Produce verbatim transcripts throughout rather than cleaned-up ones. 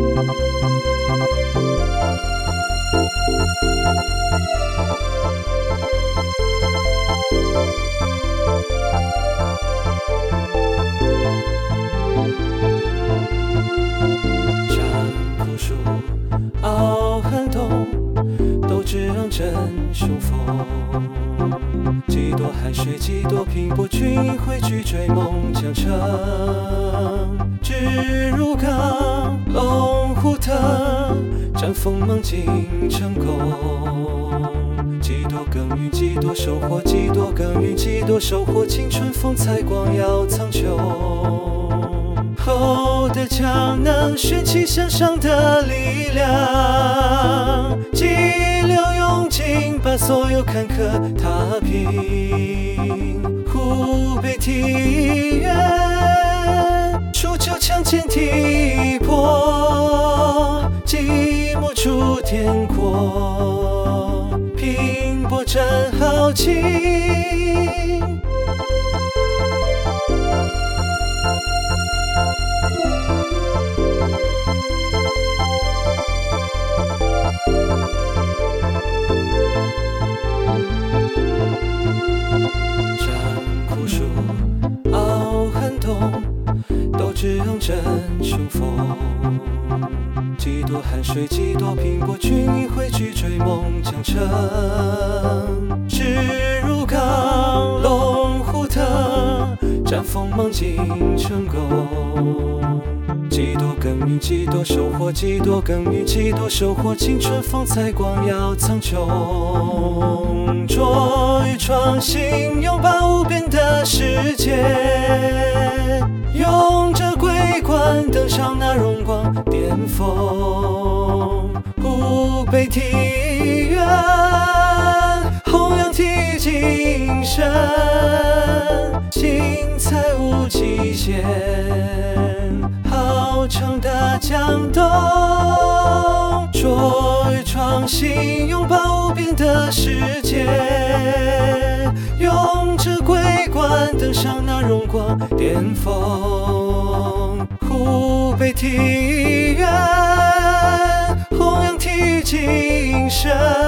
战枯树，傲寒冬，斗志昂振雄风。几多汗水，几多拼搏，均汇聚追梦江城。志如钢，龙虎腾，战锋芒尽成功。几多耕耘，几多收获，几多耕耘，几多收获，青春风采光耀苍穹。后的江南，玄气向上的力量，激流勇进，把所有坎坷踏平。湖北体院，楚旧强健体魄，寂寞出天阔，拼搏战豪情。志昂振雄风，几多汗水，几多拼搏，均汇聚追梦江城。志如钢，龙虎腾，战锋芒尽成功。几多耕耘，几多收获，几多耕耘，几多收获，青春风采光耀苍穹。卓越创新，拥抱无边的世界，用这桂冠登上那荣光巅峰。湖北体院，弘扬体精神，精彩无极限，浩长大江东。卓越创新，拥抱无边的世界，用这桂冠登上那荣光巅峰。湖北体院，弘扬体精神，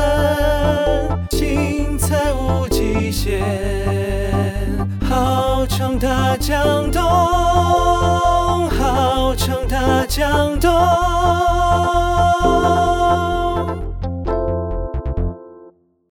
精彩无极限，浩长大江东，浩长大江东。